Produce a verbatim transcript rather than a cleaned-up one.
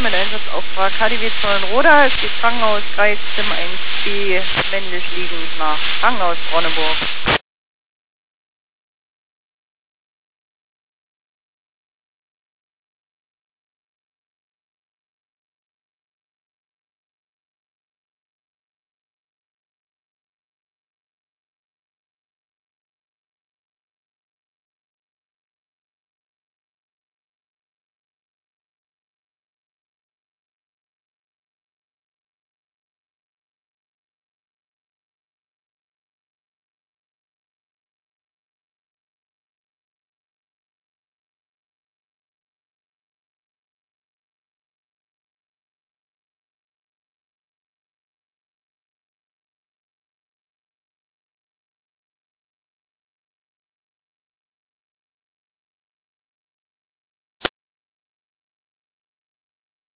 mit Einsatzauftrag H D W Zollenroda. Es geht Krankenhaus Kreis Zim eins b, männlich liegend nach Krankenhaus Bronneburg.